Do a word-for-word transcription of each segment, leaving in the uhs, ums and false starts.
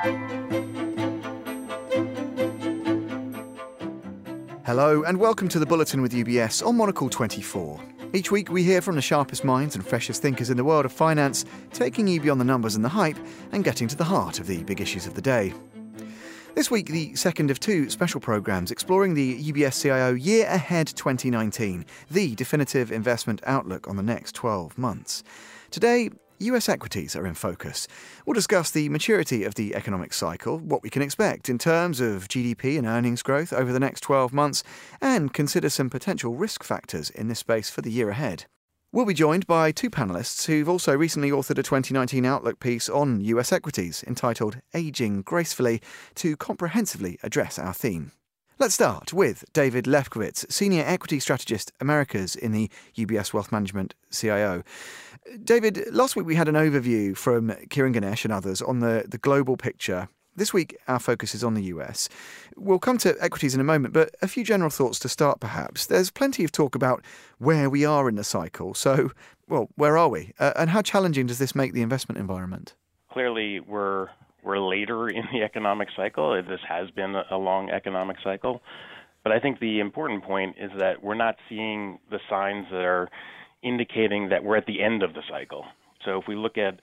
Hello and welcome to the Bulletin with U B S on Monocle twenty-four. Each week we hear from the sharpest minds and freshest thinkers in the world of finance, taking you beyond the numbers and the hype and getting to the heart of the big issues of the day. This week, the second of two special programmes exploring the U B S C I O Year Ahead twenty nineteen, the definitive investment outlook on the next twelve months. Today, U S equities are in focus. We'll discuss the maturity of the economic cycle, what we can expect in terms of G D P and earnings growth over the next twelve months, and consider some potential risk factors in this space for the year ahead. We'll be joined by two panellists who've also recently authored a twenty nineteen outlook piece on U S equities entitled Aging Gracefully to comprehensively address our theme. Let's start with David Lefkowitz, Senior Equity Strategist Americas in the U B S Wealth Management C I O. David, last week we had an overview from Kieran Ganesh and others on the, the global picture. This week our focus is on the U S. We'll come to equities in a moment, but a few general thoughts to start perhaps. There's plenty of talk about where we are in the cycle. So, well, where are we? Uh, and how challenging does this make the investment environment? Clearly, we're we're later in the economic cycle. This has been a long economic cycle. But I think the important point is that we're not seeing the signs that are indicating that we're at the end of the cycle. So if we look at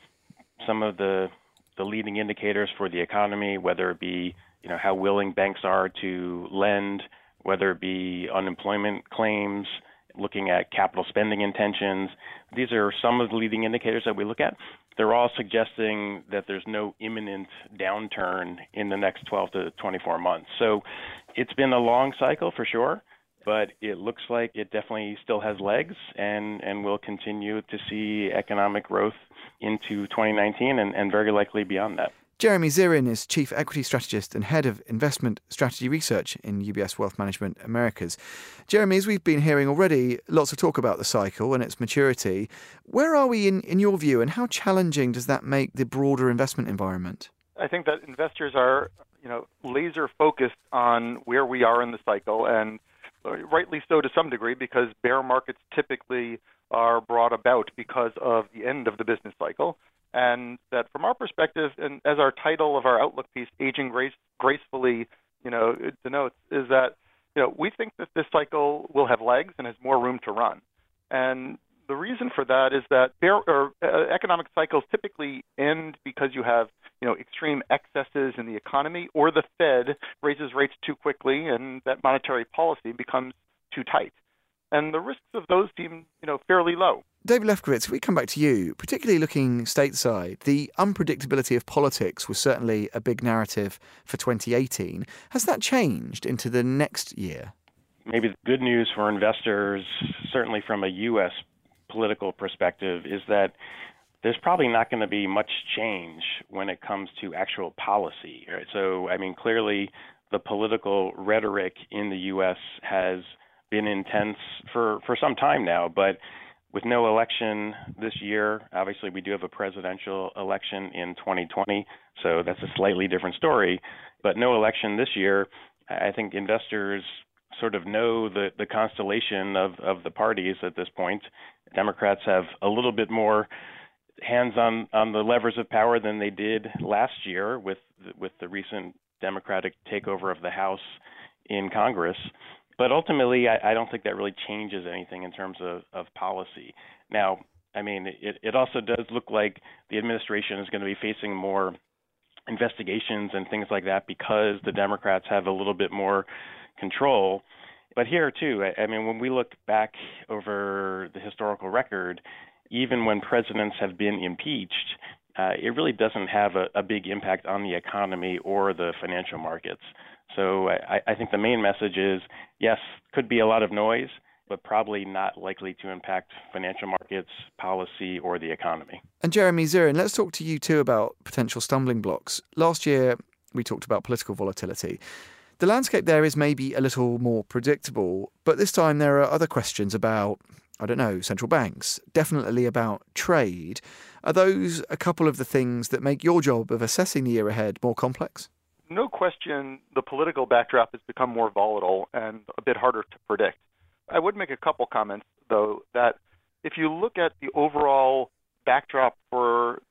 some of the the leading indicators for the economy, whether it be, you know, how willing banks are to lend, whether it be unemployment claims, looking at capital spending intentions, these are some of the leading indicators that we look at. They're all suggesting that there's no imminent downturn in the next twelve to twenty-four months. So it's been a long cycle for sure, but it looks like it definitely still has legs, and, and we'll continue to see economic growth into twenty nineteen and, and very likely beyond that. Jeremy Zirin is Chief Equity Strategist and Head of Investment Strategy Research in U B S Wealth Management Americas. Jeremy, as we've been hearing already, lots of talk about the cycle and its maturity. Where are we in, in your view, and how challenging does that make the broader investment environment? I think that investors are, you know, laser focused on where we are in the cycle, and rightly so to some degree, because bear markets typically are brought about because of the end of the business cycle. And that from our perspective, and as our title of our outlook piece, Aging Grace, Gracefully, you know, denotes, is that, you know, we think that this cycle will have legs and has more room to run. And the reason for that is that bear, or, uh, economic cycles typically end because you have, you know, extreme excesses in the economy, or the Fed raises rates too quickly and that monetary policy becomes too tight. And the risks of those seem, you know, fairly low. David Lefkowitz, if we come back to you, particularly looking stateside, the unpredictability of politics was certainly a big narrative for twenty eighteen. Has that changed into the next year? Maybe the good news for investors, certainly from a U S political perspective, is that there's probably not going to be much change when it comes to actual policy. Right? So, I mean, clearly the political rhetoric in the U S has been intense for, for some time now, but with no election this year, obviously we do have a presidential election in twenty twenty, so that's a slightly different story. But no election this year, I think investors sort of know the, the constellation of, of the parties at this point. Democrats have a little bit more hands on, on the levers of power than they did last year with with the recent Democratic takeover of the House in Congress. But ultimately, I, I don't think that really changes anything in terms of, of policy. Now, I mean, it, it also does look like the administration is going to be facing more investigations and things like that because the Democrats have a little bit more control. But here, too, I, I mean, when we look back over the historical record, even when presidents have been impeached, uh, it really doesn't have a, a big impact on the economy or the financial markets. So I, I think the main message is, yes, could be a lot of noise, but probably not likely to impact financial markets, policy, or the economy. And Jeremy Zirin, let's talk to you too about potential stumbling blocks. Last year, we talked about political volatility. The landscape there is maybe a little more predictable, but this time there are other questions about, I don't know, central banks, definitely about trade. Are those a couple of the things that make your job of assessing the year ahead more complex? No question, the political backdrop has become more volatile and a bit harder to predict. I would make a couple comments, though, that if you look at the overall backdrop for the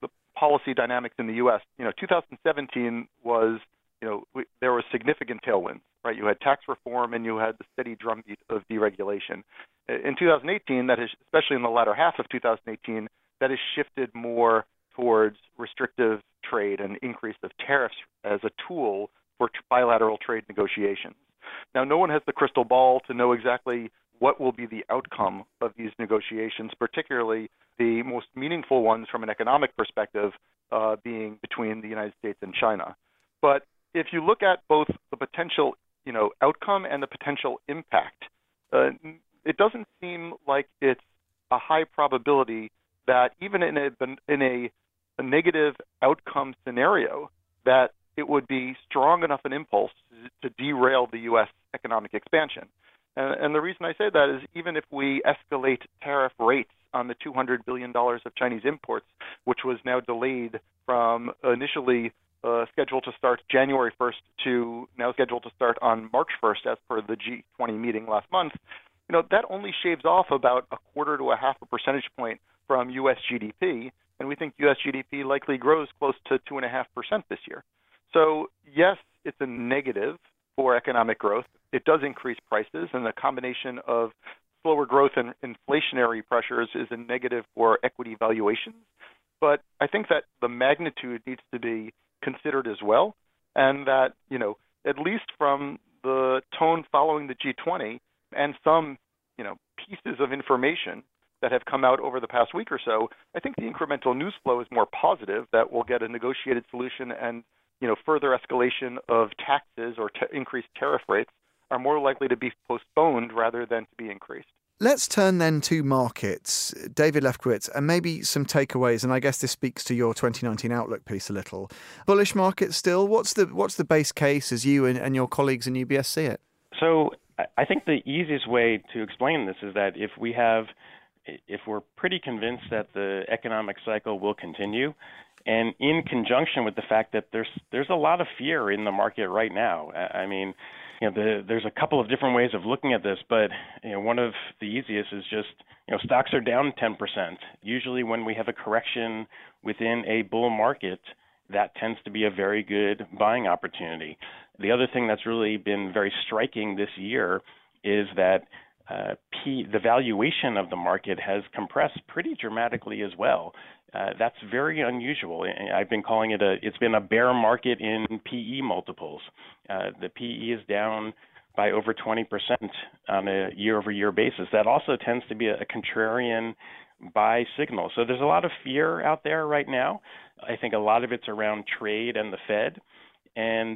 policy dynamics in the U S, you know, two thousand seventeen was, you know, we, there was significant tailwinds, right? You had tax reform and you had the steady drumbeat of deregulation. In two thousand eighteen, that is, especially in the latter half of two thousand eighteen, that has shifted more towards restrictive trade and increase of tariffs as a tool for bilateral trade negotiations. Now, no one has the crystal ball to know exactly what will be the outcome of these negotiations, particularly the most meaningful ones from an economic perspective uh, being between the United States and China. But if you look at both the potential, you know, outcome and the potential impact, uh, it doesn't seem like it's a high probability that even in a in a, a negative outcome scenario, that it would be strong enough an impulse to derail the U S economic expansion. And, and the reason I say that is even if we escalate tariff rates on the two hundred billion dollars of Chinese imports, which was now delayed from initially uh, scheduled to start January first to now scheduled to start on March first as per the G twenty meeting last month, you know, that only shaves off about a quarter to a half a percentage point from U S G D P, and we think U S G D P likely grows close to two point five percent this year. So yes, it's a negative for economic growth. It does increase prices, and the combination of slower growth and inflationary pressures is a negative for equity valuations. But I think that the magnitude needs to be considered as well, and that, you know, at least from the tone following the G twenty and some, you know, pieces of information that have come out over the past week or so, I think the incremental news flow is more positive that we'll get a negotiated solution, and, you know, further escalation of taxes or t- increased tariff rates are more likely to be postponed rather than to be increased. Let's turn then to markets. David Lefkowitz, and maybe some takeaways, and I guess this speaks to your twenty nineteen outlook piece a little. Bullish market still? What's the what's the base case as you and, and your colleagues in U B S see it? So I think the easiest way to explain this is that if we have, if we're pretty convinced that the economic cycle will continue, and in conjunction with the fact that there's there's a lot of fear in the market right now. I mean, you know, the, there's a couple of different ways of looking at this, but you know, one of the easiest is just, you know, stocks are down ten percent. Usually when we have a correction within a bull market, that tends to be a very good buying opportunity. The other thing that's really been very striking this year is that uh, P, the valuation of the market has compressed pretty dramatically as well. Uh, that's very unusual. I've been calling it a, it's been a bear market in P E multiples. Uh, the P E is down by over twenty percent on a year-over-year basis. That also tends to be a, a contrarian buy signal. So there's a lot of fear out there right now. I think a lot of it's around trade and the Fed. And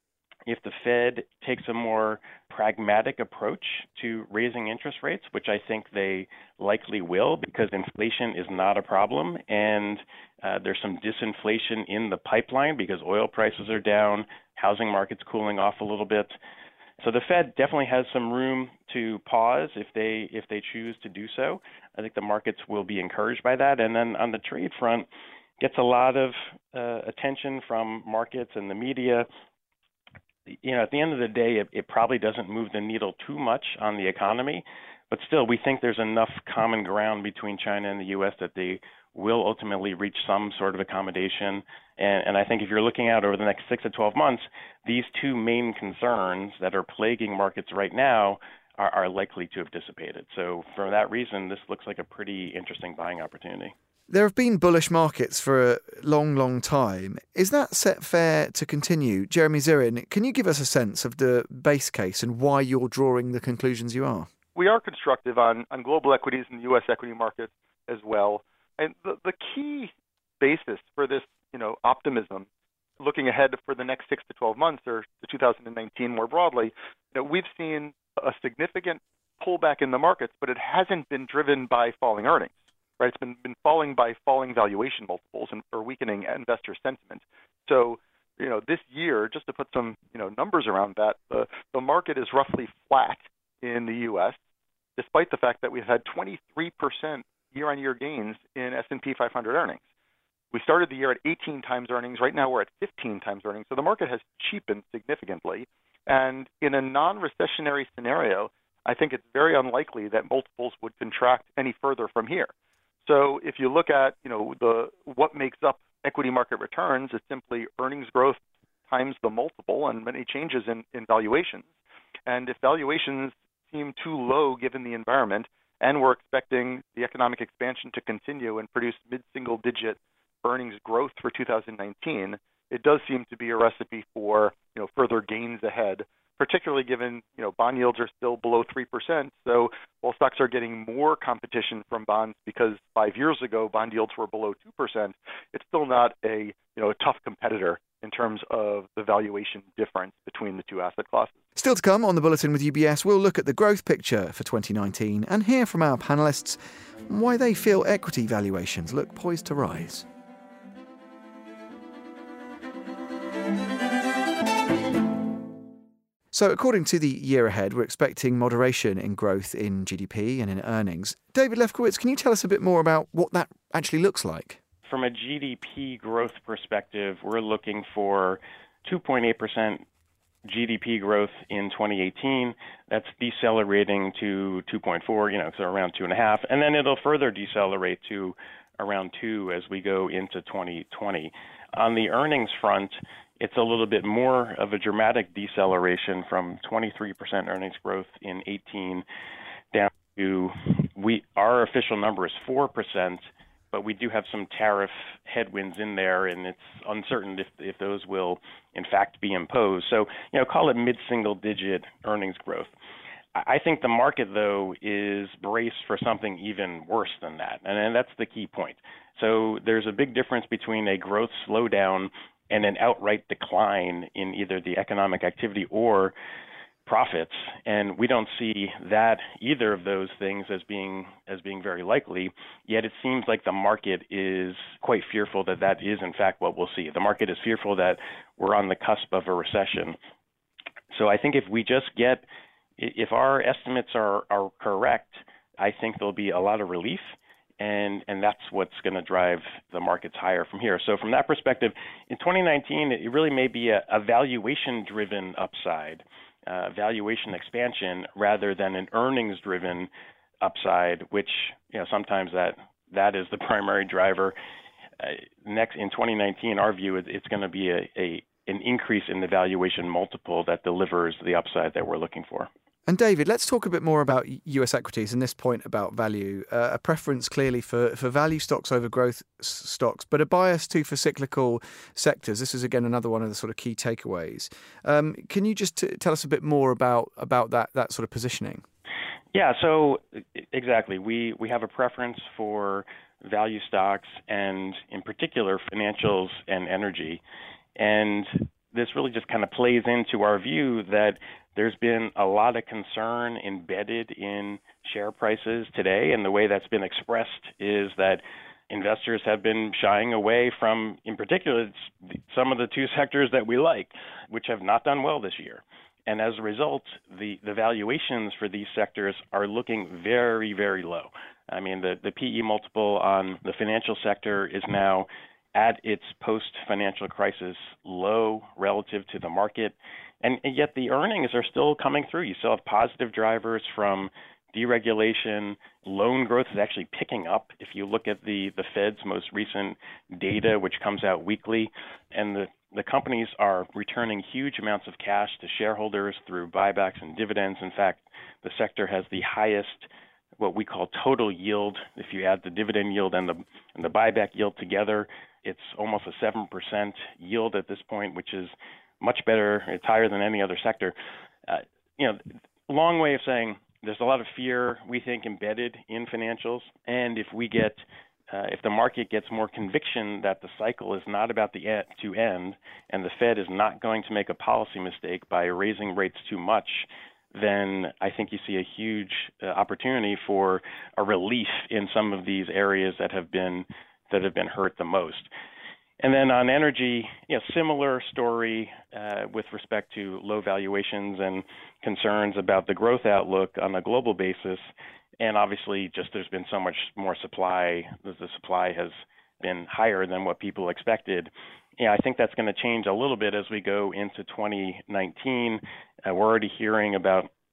if the Fed takes a more pragmatic approach to raising interest rates, which I think they likely will, because inflation is not a problem, and uh, there's some disinflation in the pipeline because oil prices are down, housing market's cooling off a little bit. So the Fed definitely has some room to pause if they if they choose to do so. I think the markets will be encouraged by that. And then on the trade front, gets a lot of uh, attention from markets and the media. You know, at the end of the day, it, it probably doesn't move the needle too much on the economy, but still, we think there's enough common ground between China and the U S that they will ultimately reach some sort of accommodation. And, and I think if you're looking out over the next six to twelve months, these two main concerns that are plaguing markets right now are, are likely to have dissipated. So for that reason, this looks like a pretty interesting buying opportunity. There have been bullish markets for a long, long time. Is that set fair to continue? Jeremy Zirin, can you give us a sense of the base case and why you're drawing the conclusions you are? We are constructive on, on global equities and U S equity markets as well. And the, the key basis for this, you know, optimism, looking ahead for the next six to twelve months or to two thousand nineteen more broadly, you know, we've seen a significant pullback in the markets, but it hasn't been driven by falling earnings. Right, it's been, been falling by falling valuation multiples and or weakening investor sentiment. So, you know, this year, just to put some, you know, numbers around that, the, the market is roughly flat in the U S, despite the fact that we've had twenty-three percent year-on-year gains in S and P five hundred earnings. We started the year at eighteen times earnings. Right now, we're at fifteen times earnings. So the market has cheapened significantly. And in a non-recessionary scenario, I think it's very unlikely that multiples would contract any further from here. So if you look at, you know, the what makes up equity market returns, it's simply earnings growth times the multiple and many changes in, in valuations. And if valuations seem too low given the environment, and we're expecting the economic expansion to continue and produce mid-single digit earnings growth for two thousand nineteen, it does seem to be a recipe for, you know, further gains ahead, particularly given, you know, bond yields are still below three percent. So while stocks are getting more competition from bonds because five years ago bond yields were below two percent, it's still not a, you know, a tough competitor in terms of the valuation difference between the two asset classes. Still to come on the Bulletin with U B S, we'll look at the growth picture for twenty nineteen and hear from our panellists why they feel equity valuations look poised to rise. So according to the year ahead, we're expecting moderation in growth in G D P and in earnings. David Lefkowitz, can you tell us a bit more about what that actually looks like? From a G D P growth perspective, we're looking for two point eight percent G D P growth in twenty eighteen. That's decelerating to two point four, you know, so around two point five, and then it'll further decelerate to around two as we go into twenty twenty. On the earnings front, it's a little bit more of a dramatic deceleration from twenty-three percent earnings growth in eighteen down to, we our official number is four percent, but we do have some tariff headwinds in there, and it's uncertain if, if those will, in fact, be imposed. So, you know, call it mid-single digit earnings growth. I think the market, though, is braced for something even worse than that, and, and that's the key point. So there's a big difference between a growth slowdown and an outright decline in either the economic activity or profits, and we don't see that either of those things as being as being very likely. Yet it seems like the market is quite fearful that that is in fact what we'll see. The market is fearful that we're on the cusp of a recession. So I think if we just get, if our estimates are are correct, I think there'll be a lot of relief. And, and that's what's going to drive the markets higher from here. So from that perspective, in twenty nineteen, it really may be a, a valuation-driven upside, uh, valuation expansion, rather than an earnings-driven upside, which, you know, sometimes that that is the primary driver. Uh, next, in twenty nineteen, our view is it's going to be a, a an increase in the valuation multiple that delivers the upside that we're looking for. And David, let's talk a bit more about U S equities and this point about value. Uh, a preference clearly for, for value stocks over growth s- stocks, but a bias too for cyclical sectors. This is, again, another one of the sort of key takeaways. Um, can you just t- tell us a bit more about, about that, that sort of positioning? Yeah, so exactly. We, we have a preference for value stocks and, in particular, financials and energy. And this really just kind of plays into our view that there's been a lot of concern embedded in share prices today, and the way that's been expressed is that investors have been shying away from, in particular, some of the two sectors that we like, which have not done well this year. And as a result, the, the valuations for these sectors are looking very, very low. I mean, the, the P E multiple on the financial sector is now at its post-financial crisis low relative to the market. And, and yet the earnings are still coming through. You still have positive drivers from deregulation. Loan growth is actually picking up if you look at the, the Fed's most recent data, which comes out weekly. And the, the companies are returning huge amounts of cash to shareholders through buybacks and dividends. In fact, the sector has the highest what we call total yield. If you add the dividend yield and the and the buyback yield together, it's almost a seven percent yield at this point, which is much better. It's higher than any other sector. Uh, you know, long way of saying there's a lot of fear, we think, embedded in financials. And if we get, uh, if the market gets more conviction that the cycle is not about the end, to end, and the Fed is not going to make a policy mistake by raising rates too much, then I think you see a huge uh, opportunity for a relief in some of these areas that have been that have been hurt the most. And then on energy, you know, similar story uh, with respect to low valuations and concerns about the growth outlook on a global basis. And obviously, just there's been so much more supply. The supply has been higher than what people expected. Yeah, I think that's going to change a little bit as we go into twenty nineteen. Uh, we're already hearing about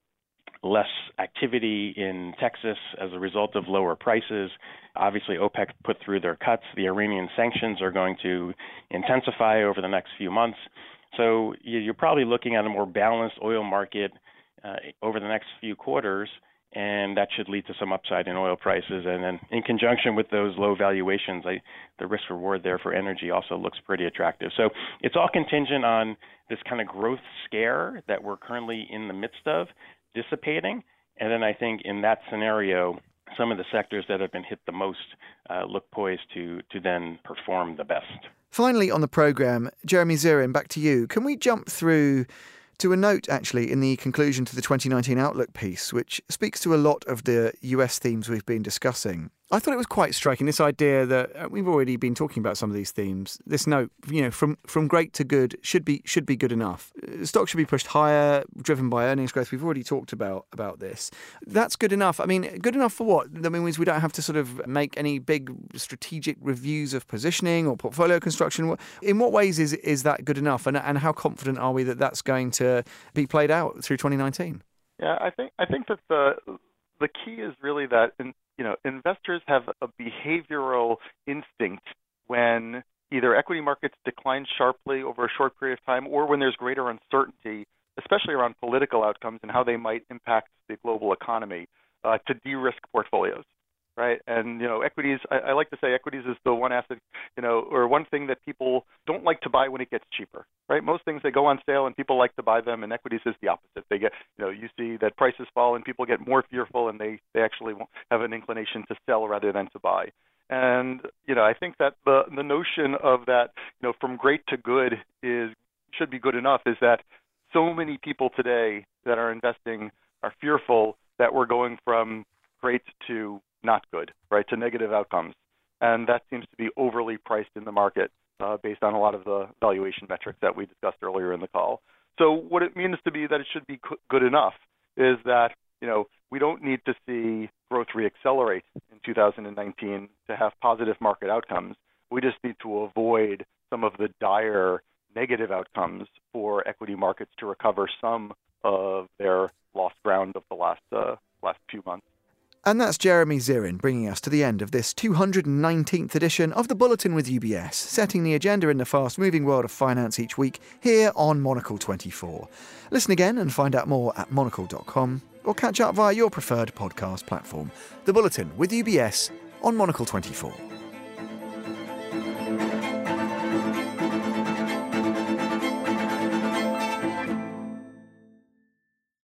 less activity in Texas as a result of lower prices. Obviously, OPEC put through their cuts. The Iranian sanctions are going to intensify over the next few months. So you're probably looking at a more balanced oil market uh, over the next few quarters, and that should lead to some upside in oil prices. And then in conjunction with those low valuations, I, the risk reward there for energy also looks pretty attractive. So it's all contingent on this kind of growth scare that we're currently in the midst of dissipating. And then I think in that scenario, some of the sectors that have been hit the most uh, look poised to to then perform the best. Finally on the programme, Jeremy Zirin, back to you. Can we jump through to a note, actually, in the conclusion to the twenty nineteen Outlook piece, which speaks to a lot of the U S themes we've been discussing? I thought it was quite striking, this idea that uh, we've already been talking about some of these themes. This note, you know, from from great to good should be should be good enough. Uh, Stocks should be pushed higher, driven by earnings growth. We've already talked about about this. That's good enough. I mean, good enough for what? That means we don't have to sort of make any big strategic reviews of positioning or portfolio construction. In what ways is is that good enough? And and how confident are we that that's going to be played out through twenty nineteen? Yeah, I think I think that the the key is really that in, you know investors have a behavioral instinct when either equity markets decline sharply over a short period of time, or when there's greater uncertainty, especially around political outcomes and how they might impact the global economy, uh, to de-risk portfolios. Right. And, you know, equities, I, I like to say equities is the one asset, you know, or one thing that people don't like to buy when it gets cheaper. Right. Most things, they go on sale and people like to buy them, and equities is the opposite. They get, you know, you see that prices fall and people get more fearful, and they, they actually have an inclination to sell rather than to buy. And, you know, I think that the, the notion of that, you know, from great to good is should be good enough is that so many people today that are investing are fearful that we're going from great to not good, right, to negative outcomes. And that seems to be overly priced in the market uh, based on a lot of the valuation metrics that we discussed earlier in the call. So what it means to be that it should be good enough is that, you know, we don't need to see growth reaccelerate in two thousand nineteen to have positive market outcomes. We just need to avoid some of the dire negative outcomes for equity markets to recover some of their lost ground of the last uh, last few months. And that's Jeremy Zirin bringing us to the end of this two hundred nineteenth edition of the Bulletin with U B S, setting the agenda in the fast-moving world of finance each week here on Monocle twenty-four. Listen again and find out more at monocle dot com, or catch up via your preferred podcast platform. The Bulletin with U B S on Monocle twenty-four.